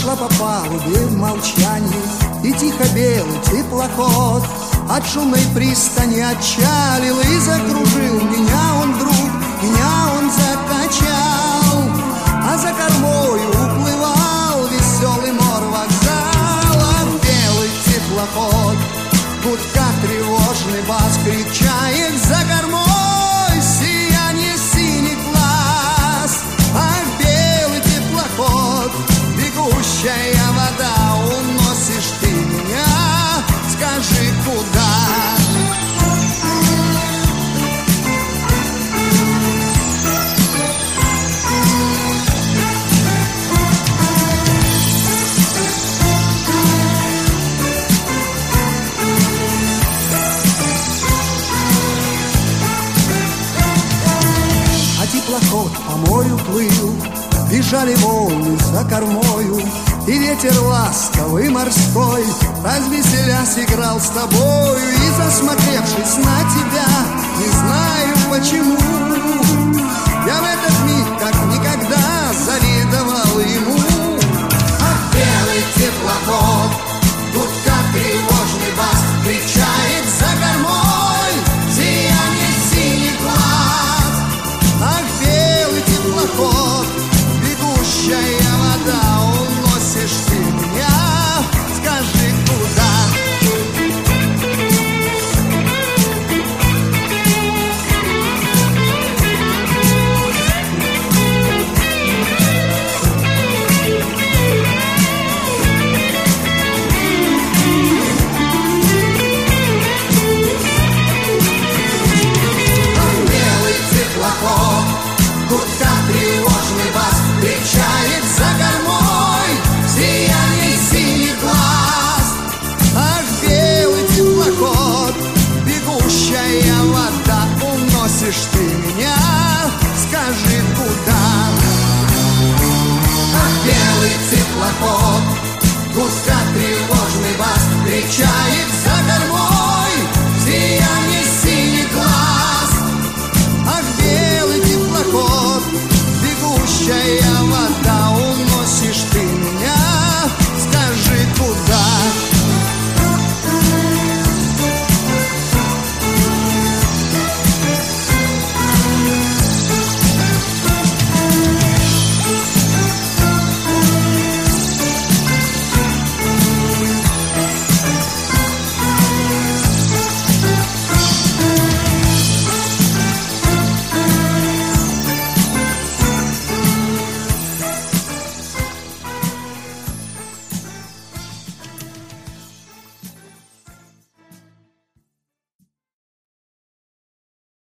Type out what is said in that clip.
шла по палубе в молчании, и тихо белый теплоход от шумной пристани отчалил и закружил. Меня он вдруг, меня он закачал, а за кормою уплывал веселый мор вокзала. Белый теплоход, гудка тревожный бас, кричает за кормой сияние синих глаз. Ах, белый теплоход, бегущая вода, уносишь ты меня, скажи, куда? Теплоход по морю плыл, бежали волны за кормою, и ветер ласковый морской, развеселясь, играл с тобою. И засмотревшись на тебя, не знаю почему, я в этот